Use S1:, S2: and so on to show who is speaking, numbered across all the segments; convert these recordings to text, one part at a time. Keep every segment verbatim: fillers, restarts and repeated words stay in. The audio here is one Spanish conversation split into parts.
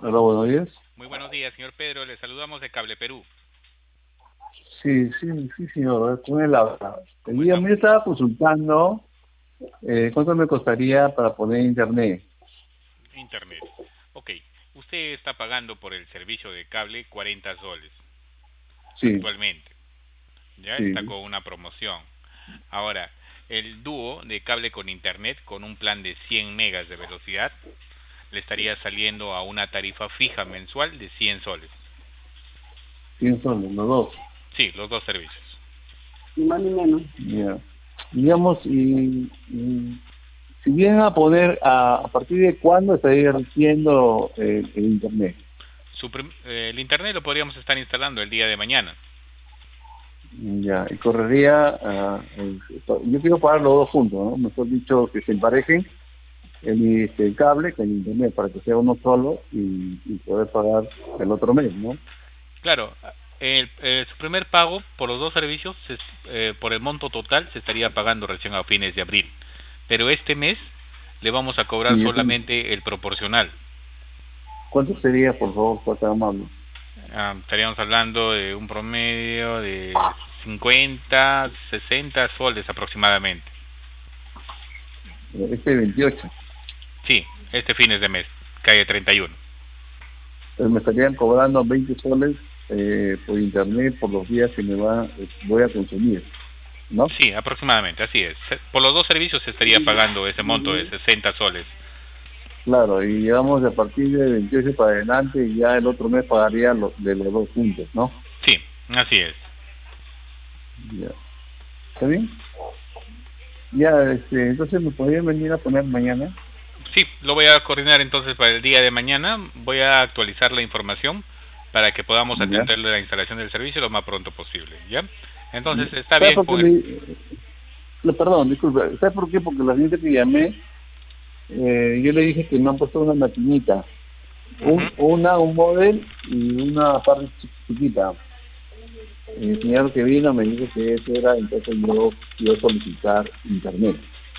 S1: Hola, buenos días.
S2: Muy buenos días, señor Pedro. Le saludamos de Cable Perú.
S1: Sí, sí, sí, señor. Con el habla. El
S2: ¿Cómo
S1: día
S2: estamos?
S1: mío estaba consultando eh, cuánto me costaría para poner internet.
S2: Internet. Ok. Usted está pagando por el servicio de cable cuarenta soles
S1: Sí,
S2: actualmente. Ya está
S1: sí.
S2: con una promoción. Ahora, el dúo de cable con internet con un plan de cien megas de velocidad le estaría saliendo a una tarifa fija mensual de cien soles.
S1: ¿Quién son los dos?
S2: Sí, los dos servicios.
S1: Ni más ni menos. Ya. Digamos, y, y si vienen a poner a, a partir de cuándo estaría recibiendo el, el internet.
S2: Su prim- eh, el internet lo podríamos estar instalando el día de mañana.
S1: Ya, y correría, ah, el- yo quiero pagar los dos juntos, ¿no? Mejor dicho, que se emparejen el, este, el cable con el internet para que sea uno solo y, y poder pagar el otro mes, ¿no?
S2: Claro, el, eh, su primer pago por los dos servicios, se- eh, por el monto total, se estaría pagando recién a fines de abril. Pero este mes le vamos a cobrar
S1: Sí, yo tengo-
S2: solamente el proporcional.
S1: ¿Cuánto sería, por favor, para tan amable?
S2: Ah, estaríamos hablando de un promedio de cincuenta, sesenta soles aproximadamente.
S1: Eh, Este veintiocho.
S2: Sí, este fines de mes, calle treinta y uno.
S1: Entonces me estarían cobrando veinte soles eh, por internet por los días que me va, eh, voy a consumir, ¿no?
S2: Sí, aproximadamente, así es. Se- Por los dos servicios se estaría pagando ese monto de sesenta soles.
S1: Claro, y digamos, a partir de veintiocho para adelante, ya el otro mes pagaría lo- de los dos juntos, ¿no?
S2: Sí, así es.
S1: Ya. ¿Está bien? Ya, este, entonces me podrían venir a poner mañana.
S2: Sí, lo voy a coordinar entonces para el día de mañana. Voy a actualizar la información para que podamos
S1: Ya.
S2: atender la instalación del servicio lo más pronto posible, ¿ya?
S1: Ya.
S2: Entonces, está
S1: ¿Sabes
S2: bien
S1: por qué
S2: con el...
S1: le, le- perdón, disculpe, ¿sabes por qué? Porque la gente que llamé, eh, yo le dije que me han puesto una maquinita,
S2: Ujú.
S1: un, una, un modem y una parte chi- chiquita. El señor que vino me dijo que eso era, entonces yo quiero solicitar internet.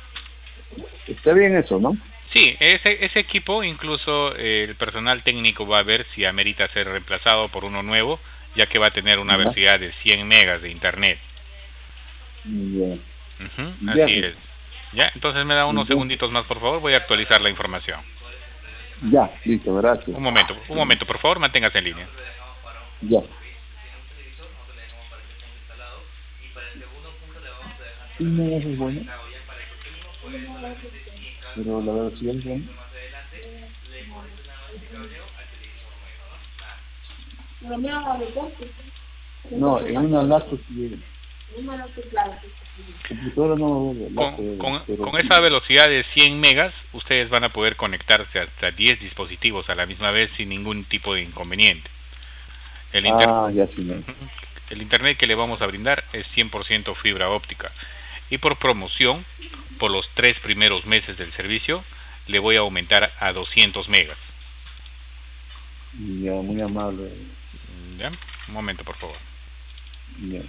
S1: Está bien eso, ¿no?
S2: Sí, ese, ese equipo, incluso eh, el personal técnico va a ver si amerita ser reemplazado por uno nuevo, ya que va a tener una
S1: Ya,
S2: velocidad de cien megas de internet.
S1: ya,
S2: Ujú,
S1: ya,
S2: así
S1: pues,
S2: es. ¿Ya? Entonces me da unos
S1: entonces,
S2: segunditos más, por favor, voy a actualizar la información.
S1: ya, listo, gracias.
S2: Un momento, un momento, por favor, manténgase en línea.
S1: Ya. Sí, no, eso es bueno, pero la velocidad es buena. No, en una laptop sí, computadora no,
S2: Con,
S1: laptop,
S2: con,
S1: pero
S2: con esa
S1: sí.
S2: velocidad de cien megas, ustedes van a poder conectarse hasta diez dispositivos a la misma vez sin ningún tipo de inconveniente. El, inter,
S1: Ah, ya sí, no.
S2: el internet que le vamos a brindar es cien por ciento fibra óptica. Y por promoción, por los tres primeros meses del servicio, le voy a aumentar a doscientos megas.
S1: Ya, muy amable.
S2: ¿Ya? Un momento, por favor.
S1: Ya.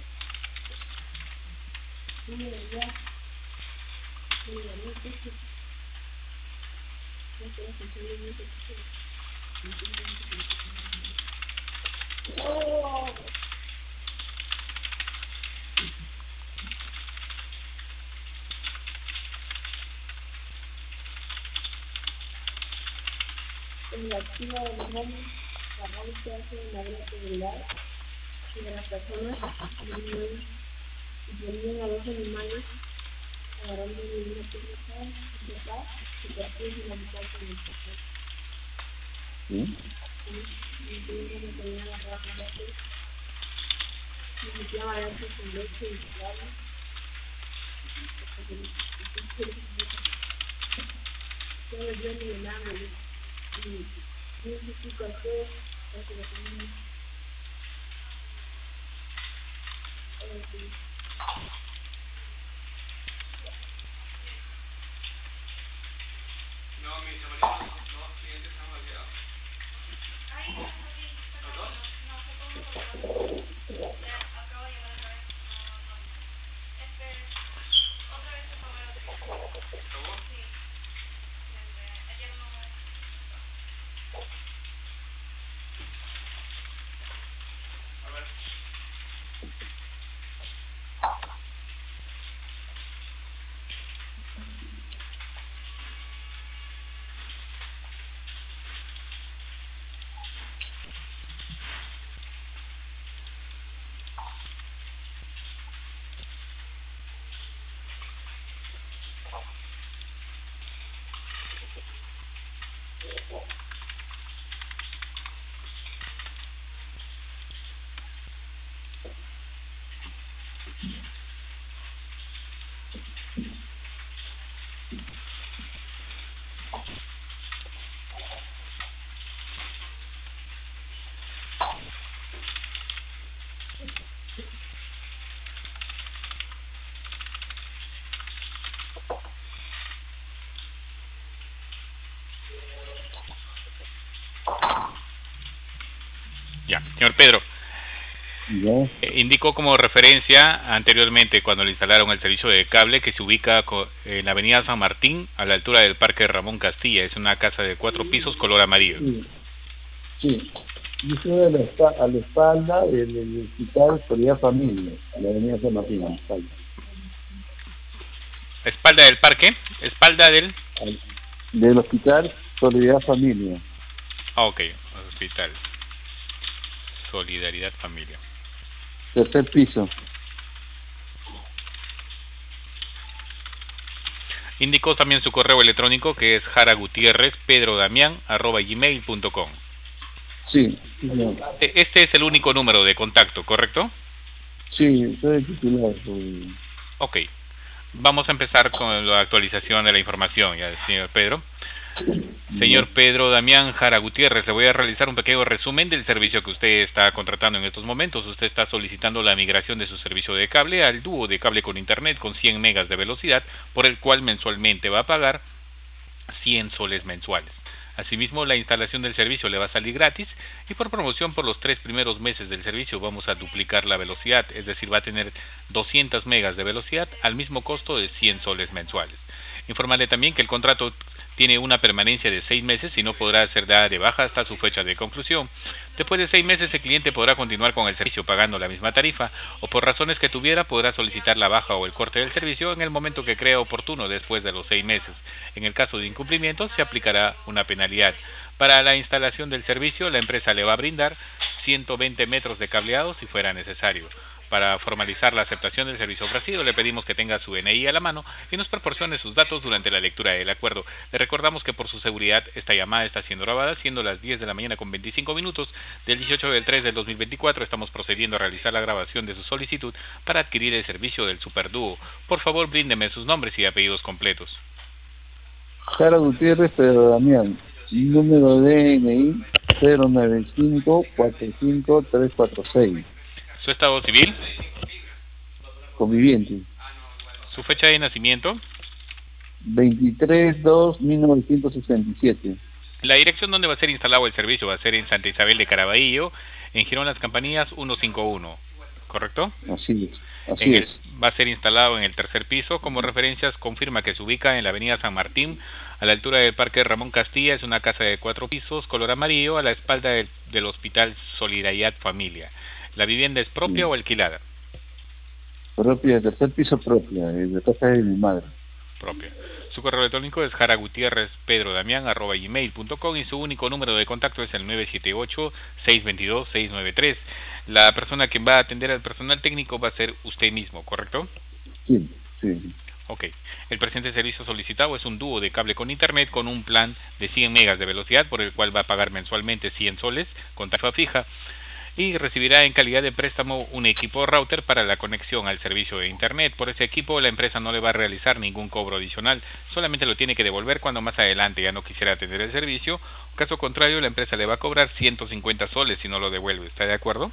S1: ¿Sí?
S2: Ya, señor Pedro.
S1: ¿Ya?
S2: Eh, indicó como referencia anteriormente cuando le instalaron el servicio de cable que se ubica en la avenida San Martín a la altura del Parque Ramón Castilla. Es una casa de cuatro pisos color amarillo.
S1: Sí, sí. Yo estoy a la, a la espalda del, del Hospital Solidaridad Familia, a la avenida San Martín, a la espalda.
S2: ¿Espalda del parque? ¿Espalda del...?
S1: Al, del Hospital Solidaridad Familia.
S2: Ah, ok. Hospital Solidaridad Familia.
S1: Tercer piso.
S2: Indicó también su correo electrónico que es jaragutierrezpedrodamian arroba gmail punto com.
S1: Sí, señor.
S2: Este es el único número de contacto, ¿correcto?
S1: Sí, soy el titular. Soy...
S2: Ok. Vamos a empezar con la actualización de la información, ya, señor Pedro. Señor Pedro Damián Jara Gutiérrez, le voy a realizar un pequeño resumen del servicio que usted está contratando en estos momentos. Usted está solicitando la migración de su servicio de cable al dúo de cable con internet con cien megas de velocidad, por el cual mensualmente va a pagar cien soles mensuales. Asimismo, la instalación del servicio le va a salir gratis y por promoción por los tres primeros meses del servicio vamos a duplicar la velocidad, es decir, va a tener doscientas megas de velocidad al mismo costo de cien soles mensuales. Informarle también que el contrato tiene una permanencia de seis meses y no podrá ser dada de baja hasta su fecha de conclusión. Después de seis meses el cliente podrá continuar con el servicio pagando la misma tarifa o por razones que tuviera podrá solicitar la baja o el corte del servicio en el momento que crea oportuno después de los seis meses. En el caso de incumplimiento se aplicará una penalidad. Para la instalación del servicio la empresa le va a brindar ciento veinte metros de cableado si fuera necesario. Para formalizar la aceptación del servicio ofrecido, le pedimos que tenga su N I a la mano y nos proporcione sus datos durante la lectura del acuerdo. Le recordamos que por su seguridad esta llamada está siendo grabada, siendo las diez de la mañana con veinticinco minutos del dieciocho del tres del dos mil veinticuatro. Estamos procediendo a realizar la grabación de su solicitud para adquirir el servicio del Superdúo. Por favor, bríndeme sus nombres y apellidos completos.
S1: Jara Gutiérrez Pedro Damián, número de N I cero nueve cinco cuatro cinco tres cuatro seis.
S2: ¿Su estado civil?
S1: Conviviente.
S2: ¿Su fecha de nacimiento?
S1: veintitrés dos mil novecientos sesenta y siete.
S2: La dirección donde va a ser instalado el servicio va a ser en Santa Isabel de Caraballo, en Girón Las Campanillas ciento cincuenta y uno, ¿correcto?
S1: Así es. Así
S2: en el,
S1: es.
S2: Va a ser instalado en el tercer piso. Como referencias, confirma que se ubica en la avenida San Martín, a la altura del Parque Ramón Castilla. Es una casa de cuatro pisos, color amarillo, a la espalda del, del Hospital Solidaridad Familia. ¿La vivienda es propia sí. o alquilada?
S1: Propia, tercer piso propia, de casa de mi madre.
S2: Propia. Su correo electrónico es jaragutierrezpedrodamian arroba gmail punto com y su único número de contacto es el nueve siete ocho, seis dos dos, seis nueve tres. La persona que va a atender al personal técnico va a ser usted mismo, ¿correcto?
S1: Sí, sí.
S2: Ok. El presente servicio solicitado es un dúo de cable con internet con un plan de cien megas de velocidad por el cual va a pagar mensualmente cien soles con tarifa fija y recibirá en calidad de préstamo un equipo router para la conexión al servicio de internet. Por ese equipo la empresa no le va a realizar ningún cobro adicional, solamente lo tiene que devolver cuando más adelante ya no quisiera atender el servicio. Caso contrario, la empresa le va a cobrar ciento cincuenta soles si no lo devuelve. ¿Está de acuerdo?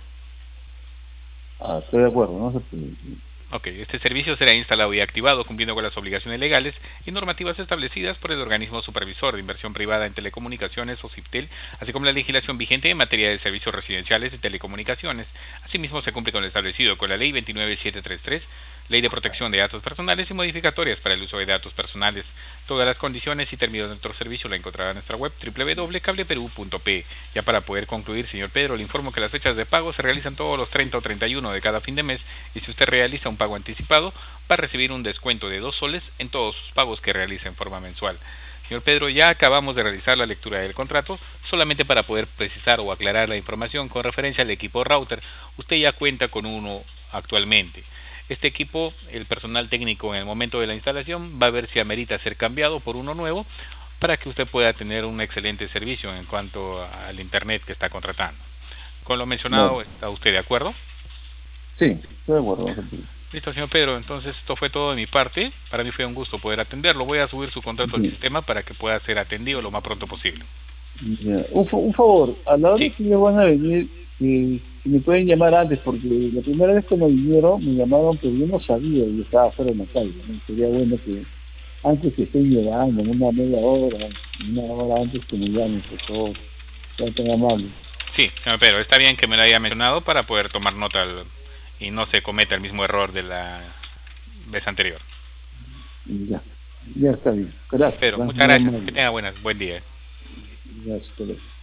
S1: Ah, estoy de acuerdo, no se puede.
S2: Ok, este servicio será instalado y activado cumpliendo con las obligaciones legales y normativas establecidas por el organismo supervisor de inversión privada en telecomunicaciones o CIPTEL, así como la legislación vigente en materia de servicios residenciales y telecomunicaciones. Asimismo, se cumple con lo establecido con la Ley veintinueve mil setecientos treinta y tres, Ley de Protección de Datos Personales y modificatorias para el uso de datos personales. Todas las condiciones y términos de nuestro servicio la encontrará en nuestra web doble u doble u doble u punto cableperú punto pe. Ya para poder concluir, señor Pedro, le informo que las fechas de pago se realizan todos los treinta o treinta y uno de cada fin de mes y si usted realiza un pago anticipado va a recibir un descuento de dos soles en todos sus pagos que realiza en forma mensual. Señor Pedro, ya acabamos de realizar la lectura del contrato, solamente para poder precisar o aclarar la información con referencia al equipo router. Usted ya cuenta con uno actualmente. Este equipo, el personal técnico en el momento de la instalación va a ver si amerita ser cambiado por uno nuevo para que usted pueda tener un excelente servicio en cuanto al internet que está contratando. Con lo mencionado, bueno. ¿Está usted de acuerdo?
S1: Sí, estoy de acuerdo.
S2: Listo, señor Pedro. Entonces, esto fue todo de mi parte. Para mí fue un gusto poder atenderlo. Voy a subir su contrato al
S1: Sí.
S2: sistema para que pueda ser atendido lo más pronto posible.
S1: Ya. Un, fa- un favor, a la hora
S2: Sí,
S1: que ellos van a venir, que, si me pueden llamar antes, porque la primera vez que me vinieron, me llamaron, pero yo no sabía, yo estaba fuera de la calle, ¿no? Sería bueno que antes que estén llegando, en una media hora, una hora antes que me llamen, por favor, sean tan amables.
S2: sí, señor Pedro. Está bien que me lo haya mencionado para poder tomar nota al- y no se cometa el mismo error de la vez anterior.
S1: Y ya, ya está bien.
S2: Señor
S1: Gracias,
S2: Pedro,
S1: ¿no?
S2: muchas
S1: Muy
S2: gracias. Que
S1: amable.
S2: tenga buenas, buen día.
S1: Gracias, colega.